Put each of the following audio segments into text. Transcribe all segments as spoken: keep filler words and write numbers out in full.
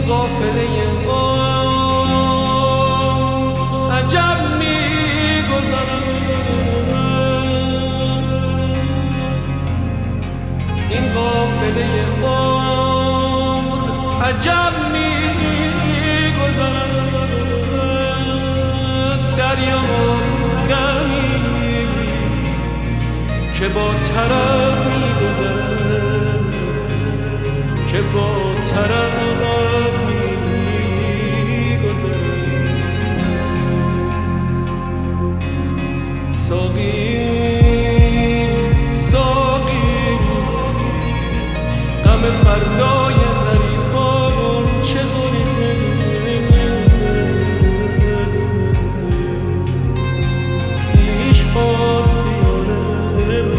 قافله عمر عجب می‌گذرد، این قافله عمر عجب می‌گذرد، دریا دمی که با طرب می‌گذرد، که با طرب ساقی ساقی غم فردای حریفان چه خوری، پیش آر پیاله رو،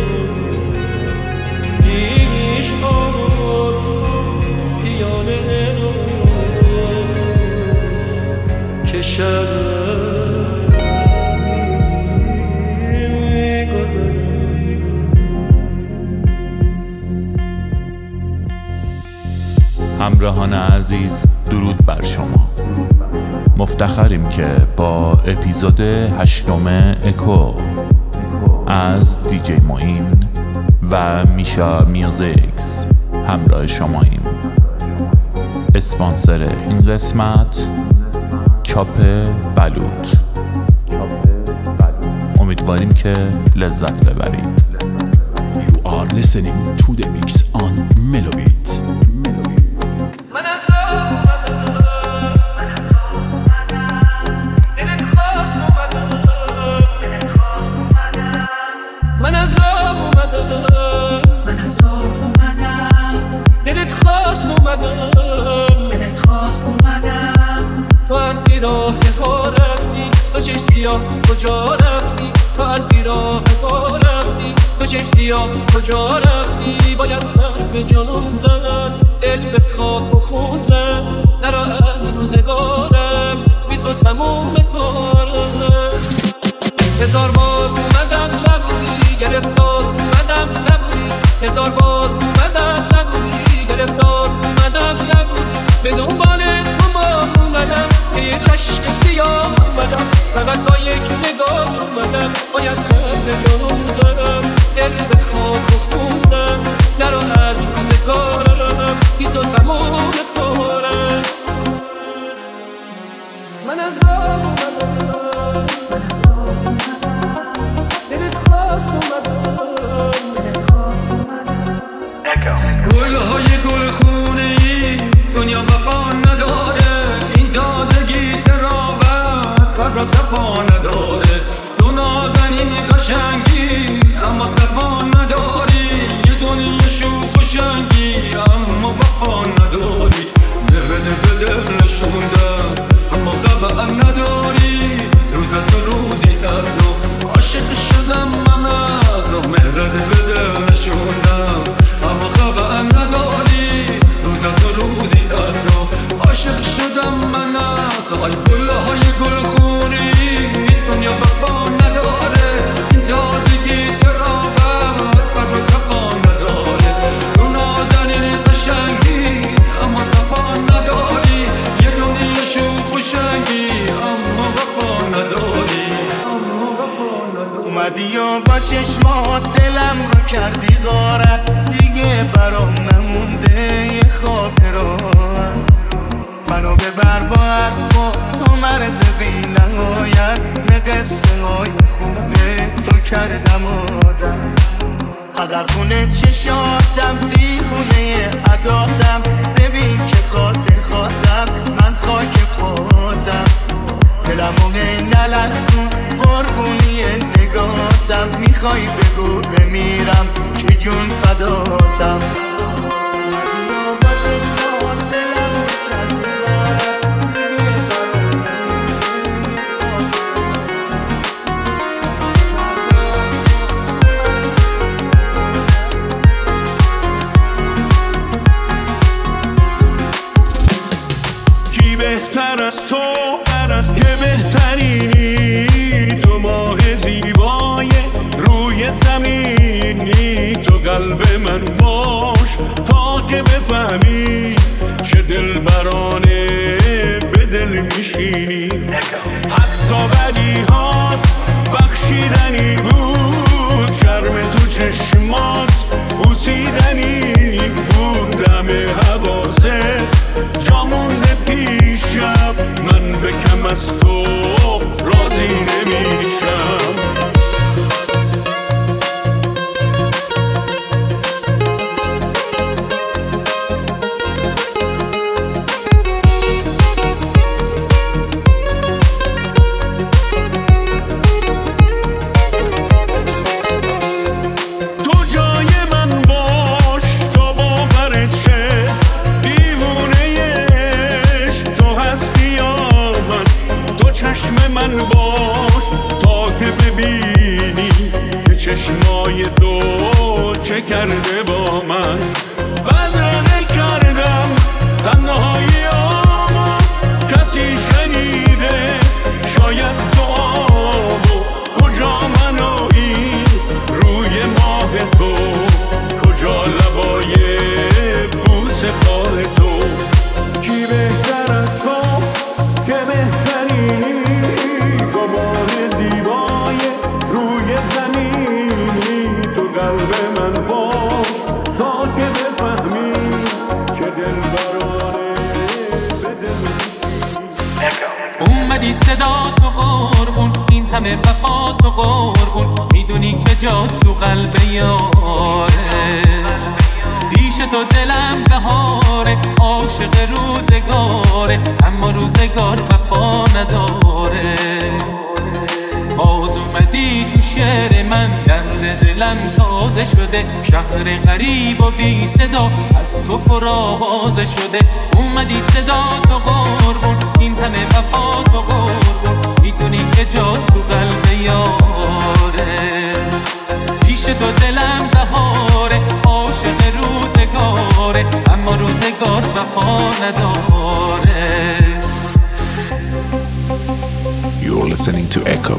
پیش آر پیاله رو که شب همراهان عزیز، درود بر شما. مفتخریم که با اپیزود هشتم اکو از دیجی معین و میشا میوزیکس همراه شماییم. اسپانسر این قسمت چاپ بلوط. امیدواریم که لذت ببرید. You are listening to the mix on Melobit. تو از بیراه ها رفتی، تو چشم سیاه کجا رفتی، تو از بیراه ها رفتی، تو چشم سیاه کجا رفتی، باید سر به جانم زد، دل به خاک و خون زد، نرا از روزگارم بی تو تموم کارم. هزار بار اومدم نبودی، گرفتار اومدم نبودی، هزار بار اومدم نبودی، گرفتار اومدم نبودی، به دنبال تو ما اومدم، به یه چشم سیاه اومدم، فقط با یک نگاه اومدم، باید سر به جانم زدم، دل به خاک و خون زدم، نرا از روزگارم بی تو تمام کارم. من از راه اومدم، دلت خواست اومدم، گل‌های گل خونه‌ای دنیا وفا نداره، این دادگی قرابت قدر صفا نداره، دو نازنین قشنگی اما صفا نداری، یه دنیا شوخ و شنگی اما وفا نداری، دل به دل نشوندم اما طبع نداری، روز از تو روزی تر و عاشق شدم من از رو، مهرد به دل نشوندم اما طبع نداری، روز از تو روزی تر و عاشق شدم من از ای گل‌های گل خونی، دنیا وفا نداره، این تازگی قرابت قدر و صفا نداره، رو نازنین قشنگی اما صفا نداری، یه دنیا شوخ و شنگی اما وفا نداری. اومدی و با چشمات دلم رو کردی غارت، دیگه برام نمونده یه خاطرات، منو ببر باید با تو مرز بی نهایت، یه قصه های خوبه تو کردم آدم، خزرخونه چشاتم دیوونه عداتم، ببین که خاطر خاطم من خاک پاتم، دلمو هی نلرزون قربونی نگاتم، میخوای بگو بمیرم که جون فداتم. کی بهتر از تو که بهترینی، تو ماه زیبای روی زمینی، تو قلب من باش تا که بفهمی چه دلبرانه از تو راضی نمیشم. چشمای تو چه کرده با من، بدرنه کردم تنهاییامو، کسی شنیده شاید دعامو، کجا منایی روی ماه تو، کجا لبای بوس خواه تو، کی بهتر از تو که بهتری، گمان دیوای روی زمین، قلب من باش تا که بفهمی که دل برانه به دل. اومدی صدا تو قربون، این همه وفا تو قربون، میدونی که جا تو قلب یاره، پیش تو دلم بهاره، عاشق روزگاره، اما روزگار وفا نداره. باز اومدی تو شعر من، درد دلم تازه شده، شهر غریب و بی صدا از تو پرآوازه شده. اومدی صدا تو قربون، این همه وفا تو قربون، میدونی که جا تو قلب یاره، پیش تو دلم بهاره، عاشق روزگاره، اما روزگار وفا نداره. You're listening to Echo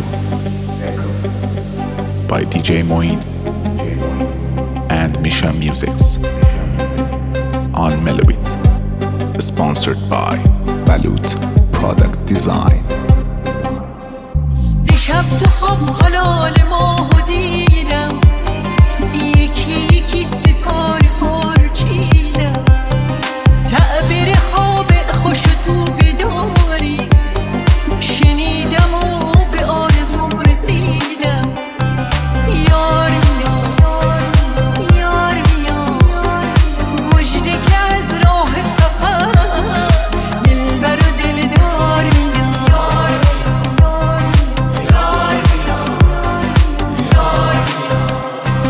by دی جی Moin and Misha Musics on Melobit, sponsored by Balut Product Design. دیشب تو خواب حلال ماهو دیدم، یکی یکی ستاره خور چیدم، تعبیر خواب خوش تو بداری شنیدم و به آرزوم رسیدم. یار میاد یار میاد، مژده که از راه سفر دلبر و دلدار میاد. یار میاد یار میاد یار میاد.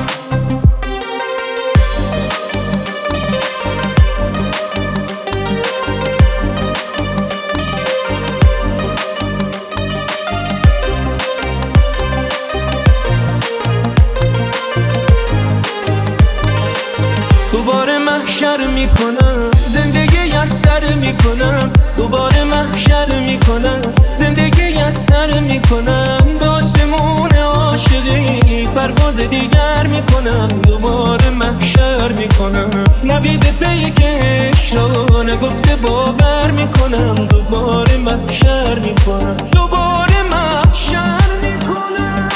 دوباره محشر میکنم، زندگی از سر میکنم، دوباره محشر میکنم، زندگی از سر میکنم، به آسمون عاشقی پرواز دیگر میکنم، دوباره محشر میکنم، نوید پیکش را نگفته باور میکنم، دوباره محشر میکنم، دوباره محشر میکنم.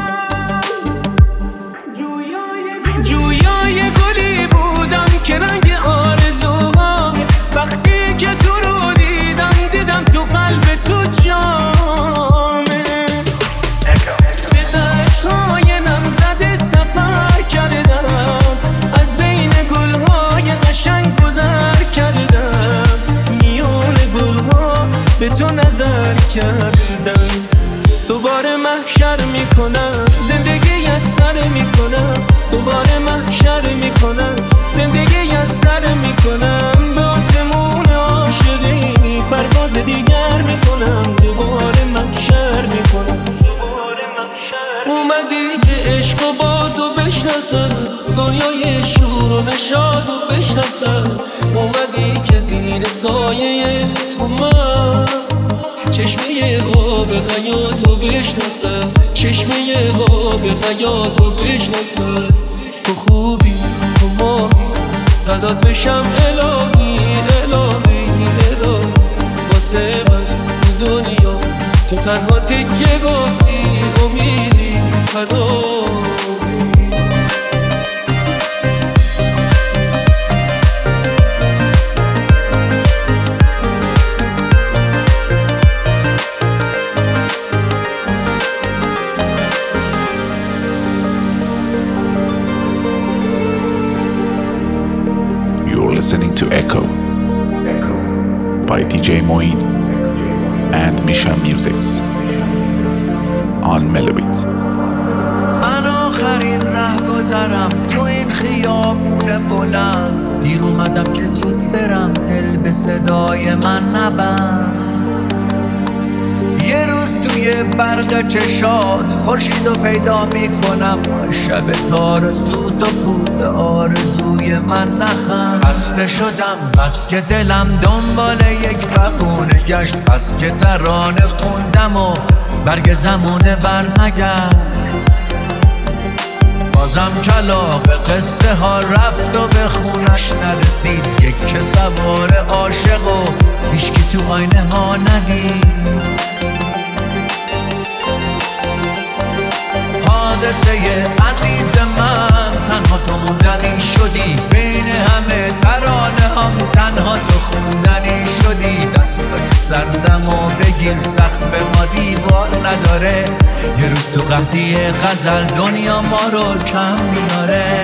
جویای گلی بودم که رنگ آرزوام، وقتی که تو رو دیدم دیدم تو قلب تو جامه، به دشت‌های نمزده سفر کردم، از بین گل‌های قشنگ گذر کردم، میون گل‌ها به تو نظر کردم، دوباره محشر میکنم، زندگی از سر میکنم، دوباره محشر میکنم، زندگی از سر میکنم، به آسمون عاشقی پرواز دیگر میکنم، دوباره محشر میکنم. اومدی که عشق و بادو بشناسم، دنیای شور و نشاد و بشناسم، اومدی که زیر سایه تو من چشمه آب حیاتو بشناسم، چشمه آب حیاتو بشناسم. تو خوبی تو ماهی فدات بشم الهی الهی الهی، واسه من تو دنیا تو تنها تکیه گاهی امیدی پناهی. Moin and Misha Musics on Melobit. من آخرین ره گذرم تو این خیابون بلند، دیر اومدم که زود برم، دل به صدای من نبند. یه روز توی برق چشات خورشیدو پیدا میکنم، شب تارسو تو پول آرزوی من نخند. خسته شدم بس که دلم دنبال یک بهونه گشت، بس که ترانه خوندم و برگ زمونه برنگشت. بازم کلاغ قصه ها رفت و به خونش نرسید، یک که سوار عاشق و هیچکی تو آینه ها ندید. حادثه عزیز من تنها تو موندنی شدی، بین همه ترانه هم تنها تو خوندنی شدی. دستای سردم و بگیر سخت به ما دیوار نداره، یه روز تو قحطی غزل دنیا ما رو کم میاره.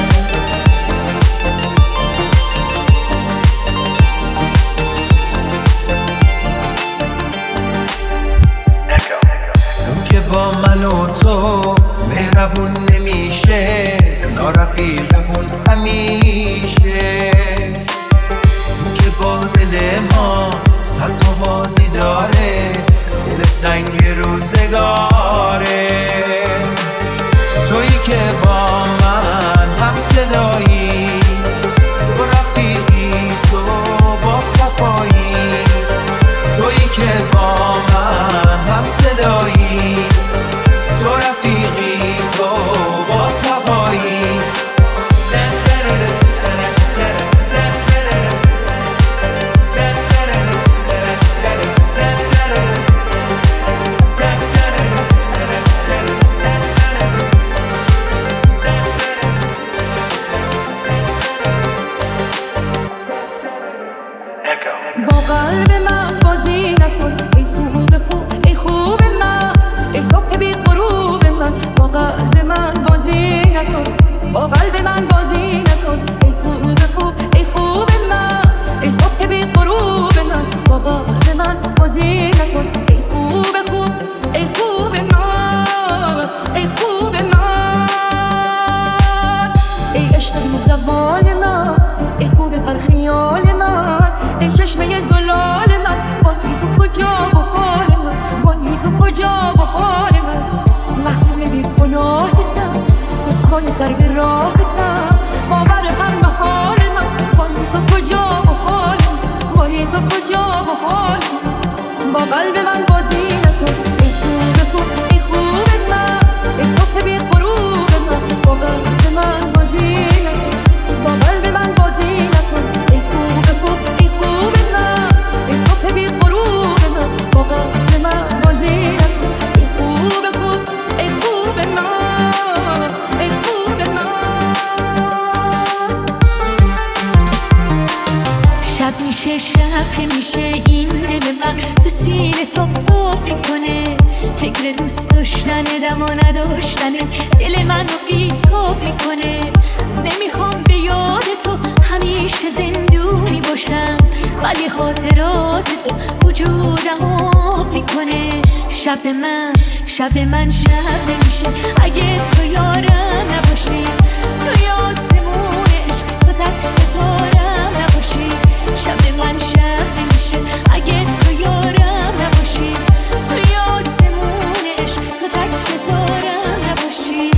که با من و تو مهربون نمیشه، نارفیقمون همیشه. که با دل ما صد تا بازی داره، دل سنگ روزگاره. تویی که با من هم صدایی، تو رفیقی تو با صفایی. تویی که با من هم صدایی، تو رفیقی تو با صفایی. با قلب من بازی نکن ای خوب خوب ای خوب من، ای صبح بی غروب من. با قلب من بازی نکن، با قلب من بازی نکن ای خوب خوب ای خوب من، ای صبح بی غروب من. با قلب من بازی نکن ای خوب خوب ای خوب من، ای خوب من. ای عشق بی زبان من، ای خوب پر خیال من، ای چشمه زلال من. بانی تو کجا و حال من، بانی تو کجا و حال من. محروم بی گناهتم، رسوای سر به راهتم، باور هر محال من. بانی تو کجا و حال من، بانی تو کجا و حال من. با قلب من بازی نکن ای خوب خوب ای خوب من، ای صبح بی غروب من. با قلب من بازی نکن، با قلب من بازی نکن ای خوب خوب ای خوب من، ای صبح بی غروب من. با قلب من بازی نکن ای خوب خوب ای خوب من، ای خوب من. شب میشه شب میشه این دل من تو سینه تاپ تاپ میکنه، فکر دوست داشتن و نداشتن دل من رو بیتاب میکنه. نمیخوام به یاد تو همیشه زندونی باشم، ولی خاطرات تو وجودم آب میکنه. شب من شب من شب نمیشه اگه تو یارم نباشی، توی آسمونش تو تک ستارم نباشی. شب من شب نمیشه اگه تو یارم نباشی، توی آسمونش تو تک ستارم نباشی.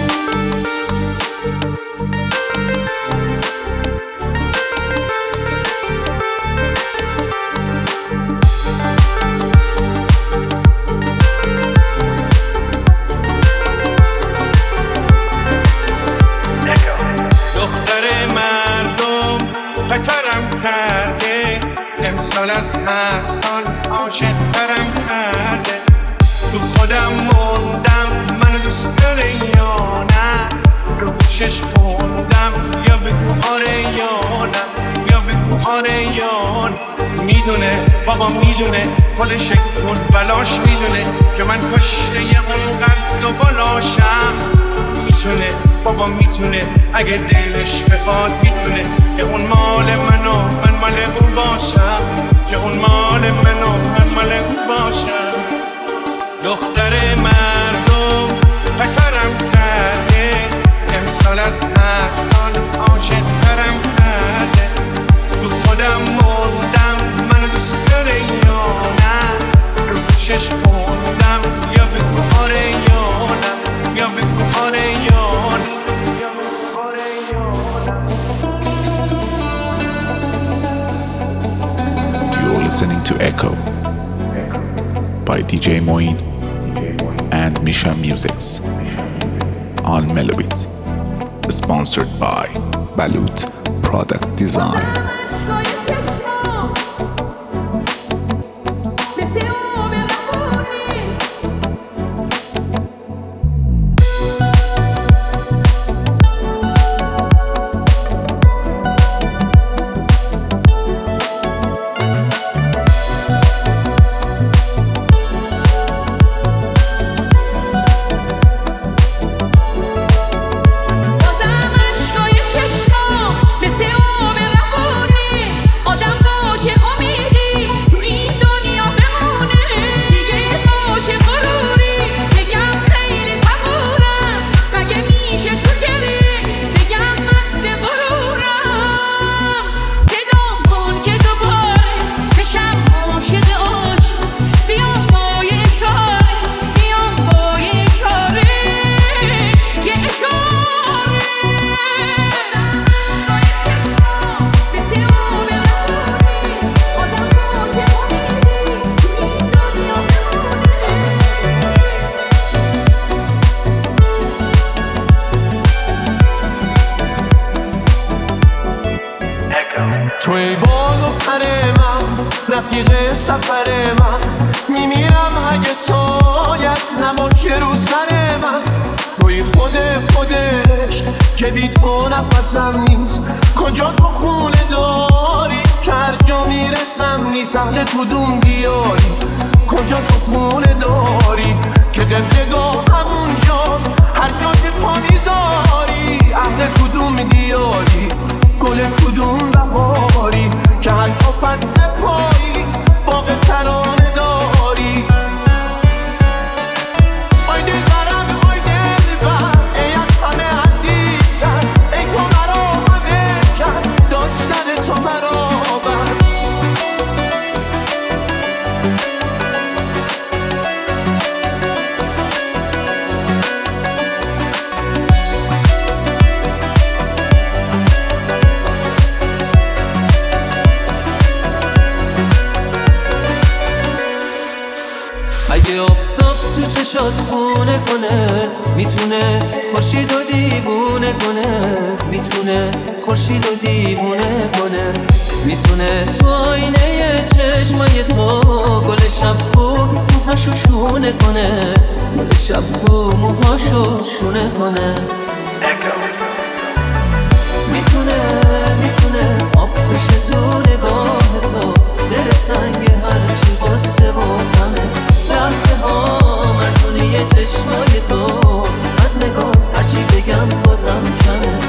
امسال از هر سال عاشق ترم کرده. تو خودم موندم منو دوست داره یا نه، رو گوشش خوندم یا بگو آره یا نه، یا بگو آره یا نه. میدونه بابا میدونه خودش کن بلاش میدونه که من کشته اون قد و بالاشم. میتونه بابا میتونه اگه دلش بخواد، میتونه که اون مال منو من مال اون باشم. که اون مال من و من مال اون باشم. دختر مردم بترم کرده، امسال از هر سال عاشق ترم کرده. تو خودم موندم منو دوست داره یا نه، رو گوشش خوندم یا بگو آره یا نه، یا بگو آره یا نه. You're listening to Echo by D J Moeen and Misha Musics on Melobit, sponsored by Balut Product Design. توی بال و پر من، رفیق سفر من، میمیرم اگه سایت نباشه رو سر من. توی خود خودش که بی تو نفسم نیست، کجا تو خونه داری که هر جا میرسم نیست. اهل کدوم دیاری، کجا تو خونه داری که قبلگاه همونجاست هر جا که پا میذاری. اهل کدوم دیاری، گل کدوم بهاری که حتی فصل پاییز باغ ترانه داری. آی دلبرم آی دلبر، ای از همه عزیزتر، ای تو مرا همه کس، داشتن تو برابر. اگه آفتاب تو چشات خونه کنه، میتونه خورشید و دیوونه کنه. میتونه خورشید و دیوونه کنه. میتونه تو آینه چشمای تو گل شبو موهاشو شونه کنه. گل شبو موهاشو شونه کنه. میتونه میتونه آب بشه تو نگاه تو، دل سنگ هرچی غصه و غمه. لحظه ها مردونی چشمای تو، از نگاه هرچی بگم بازم کمه.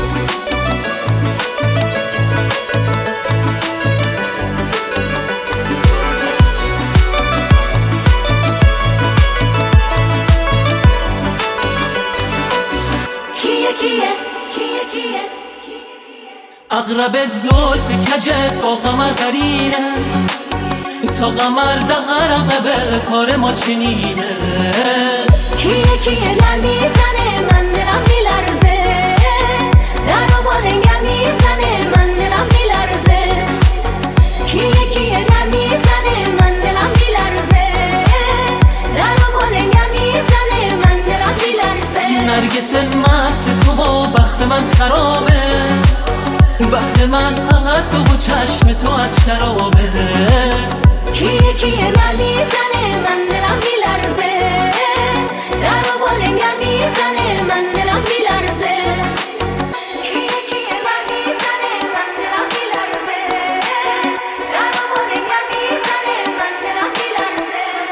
کیه کیه کیه کیه اغرب زلف کجت با قمر قرینه، تا قمر دقرقه به کار ما چنینه. کیه کیه در میزنه من دلم میلرزه، در و بالنگر میزنه من دلم میلرزه. کیه کیه در میزنه من دلم میلرزه، در و بالنگر میزنه من دلم میلرزه. نرگس مست تو با بخت من خرابه، بخت من از تو و چشم تو از شرابه. کیه کیه در میزنه من دلم میلرزه، در و بالنگر میزنه من دلم میلرزه. کیه کیه در میزنه من دلم میلرزه، در و بالنگر میزنه من دلم میلرزه.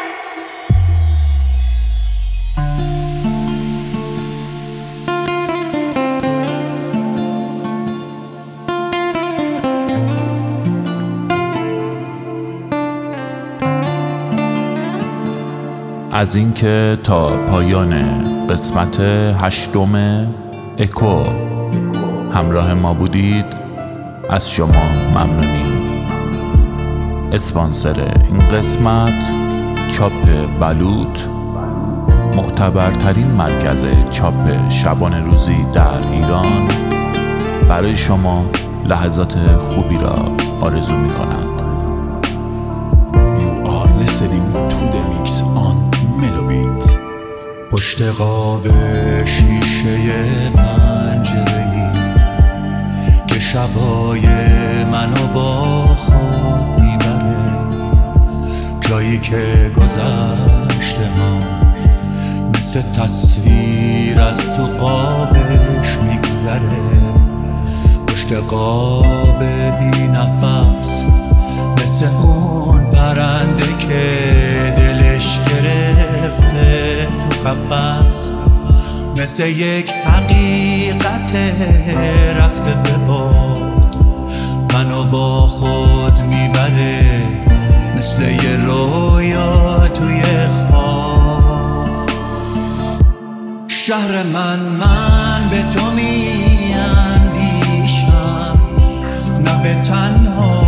از اینکه تا پایان قسمت هشتم اکو همراه ما بودید از شما ممنونیم. اسپانسر این قسمت چاپ بلوط، معتبرترین مرکز چاپ شبانه روزی در ایران، برای شما لحظات خوبی را آرزو می کند. You are listening to the mix on Melobit. پشت قاب شیشه پنجره‌ای که شبای منو با خود میبره، جایی که گذشته ما مثل تصویر از تو قابش میگذره. پشت قاب بی نفس مثل اون پرنده که دلش گرفته تو قفس، مثل یک حقیقت رفته به باد منو با خود میبره، مثل یه رویا توی خواب. شهر من من به تو میاندیشم، نه به تنها